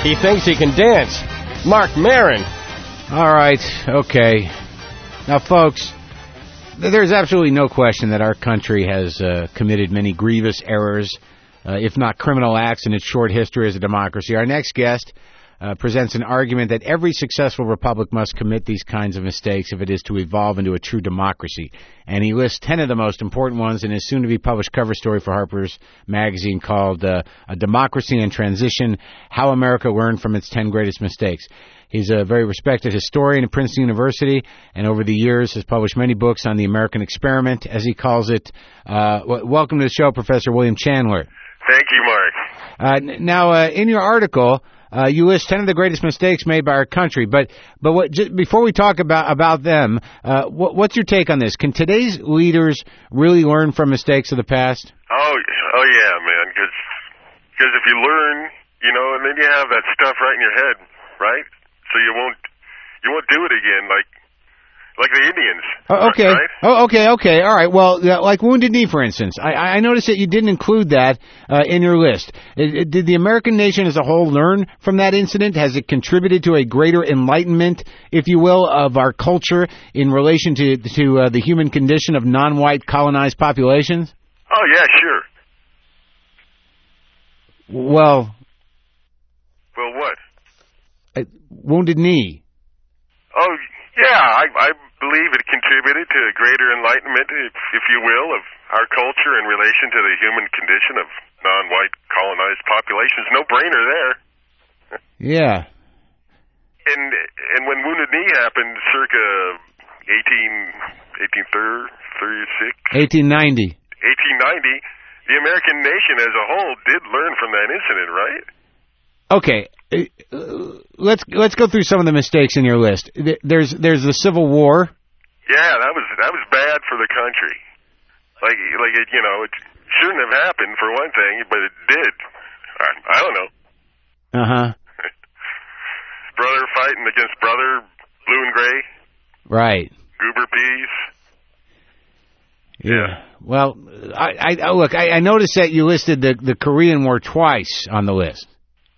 He thinks he can dance. Mark Maron. All right, okay. Now, folks, there's absolutely no question that our country has committed many grievous errors, if not criminal acts, in its short history as a democracy. Our next guest presents an argument that every successful republic must commit these kinds of mistakes if it is to evolve into a true democracy. And he lists 10 of the most important ones in his soon-to-be-published cover story for Harper's Magazine called A Democracy in Transition, How America Learned from Its 10 Greatest Mistakes. He's a very respected historian at Princeton University, and over the years has published many books on the American experiment, as he calls it. Welcome to the show, Professor William Chandler. Thank you, Mark. Now, in your article, you list 10 of the greatest mistakes made by our country, but before we talk about them, what's your take on this? Can today's leaders really learn from mistakes of the past? Oh yeah, man. Because if you learn, and then you have that stuff right in your head, right? So you won't do it again, like the Indians. Okay. Right? Oh, okay. All right. Well, like Wounded Knee, for instance. I noticed that you didn't include that in your list. Did the American nation as a whole learn from that incident? Has it contributed to a greater enlightenment, if you will, of our culture in relation to the human condition of non-white colonized populations? Oh, yeah, sure. Well, what? Wounded Knee. Oh, yeah, I believe it contributed to a greater enlightenment, if you will, of our culture in relation to the human condition of non-white colonized populations. No brainer there. Yeah. And when Wounded Knee happened, circa 1890, the American nation as a whole did learn from that incident, right? Okay, let's go through some of the mistakes in your list. There's the Civil War. Yeah, that was bad for the country. It shouldn't have happened for one thing, but it did. I don't know. Brother fighting against brother, blue and gray. Right. Goober peas. Yeah. Well, I noticed that you listed the Korean War twice on the list.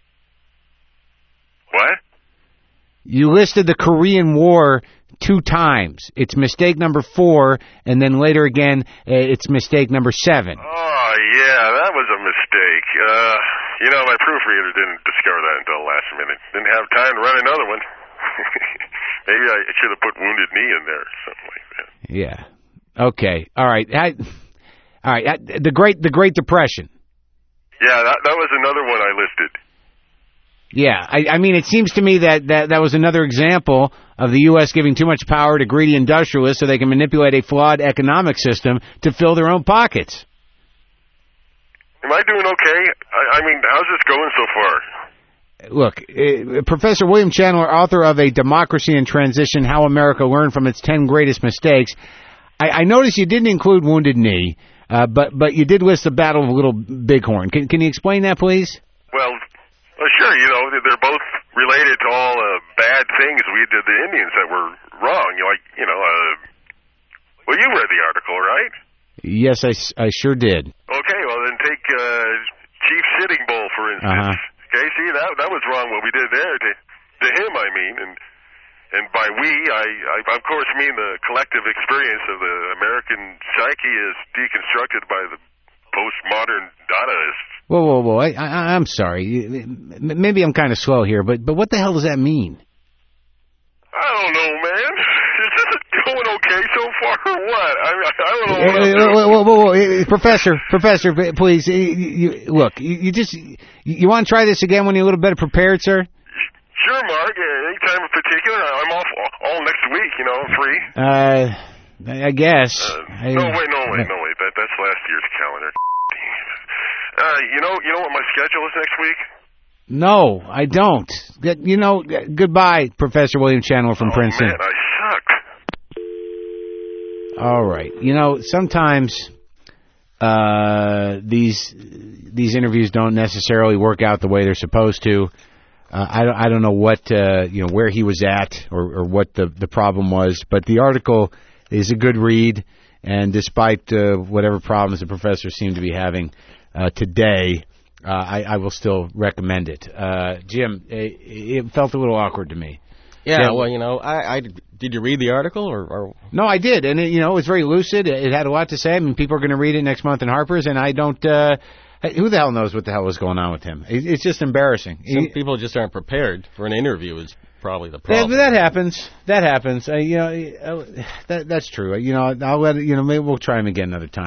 What? You listed the Korean War 2 times. It's mistake number 4, and then later again, it's mistake number 7. Oh, yeah, that was a mistake. My proofreader didn't discover that until the last minute. Didn't have time to run another one. Maybe I should have put Wounded Knee in there or something like that. Yeah. Okay. All right. All right. The Great Depression. Yeah, that was another one I listed. Yeah, I mean, it seems to me that was another example of the U.S. giving too much power to greedy industrialists so they can manipulate a flawed economic system to fill their own pockets. Am I doing okay? I mean, how's this going so far? Look, Professor William Chandler, author of A Democracy in Transition, How America Learned from Its 10 Greatest Mistakes, I noticed you didn't include Wounded Knee, but you did list the Battle of Little Bighorn. Can you explain that, please? Well, sure, they're both related to all bad things we did to the Indians that were wrong. Well, you read the article, right? Yes, I sure did. Okay, well, then take Chief Sitting Bull, for instance. Okay, see, that was wrong what we did there to him, I mean, and by we, I of course mean the collective experience of the American psyche as deconstructed by the postmodern Dadaists. Whoa! I'm sorry. Maybe I'm kind of slow here, but what the hell does that mean? I don't know, man. Is this going okay so far, or what? I don't know. Whoa, Professor, please. You want to try this again when you're a little better prepared, sir? Sure, Mark. Anytime in particular. I'm off all next week. I'm free. I guess. No, wait. That's last year's calendar. You know what my schedule is next week? No, I don't. Goodbye, Professor William Chandler from Princeton. Man, I suck. All right. Sometimes these interviews don't necessarily work out the way they're supposed to. I don't know what where he was at or what the problem was, but the article is a good read, and despite whatever problems the professor seemed to be having today, I will still recommend it. Jim, it felt a little awkward to me. Yeah, Jim, well, I did you read the article or? No, I did, and it was very lucid. It had a lot to say. I mean, people are going to read it next month in Harper's, and I don't. Who the hell knows what the hell was going on with him? It's just embarrassing. Some people just aren't prepared for an interview. Is probably the problem. That happens. That happens. That's true. I'll let maybe we'll try him again another time.